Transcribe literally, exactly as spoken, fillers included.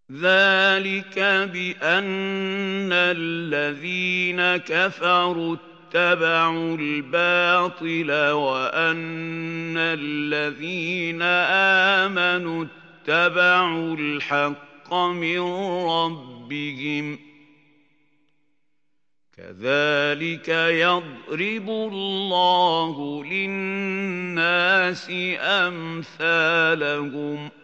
ذلك بأن الذين كفروا اتبعوا الباطل وأن الذين آمنوا اتبعوا الحق من ربهم كذلك يضرب الله للناس أمثالهم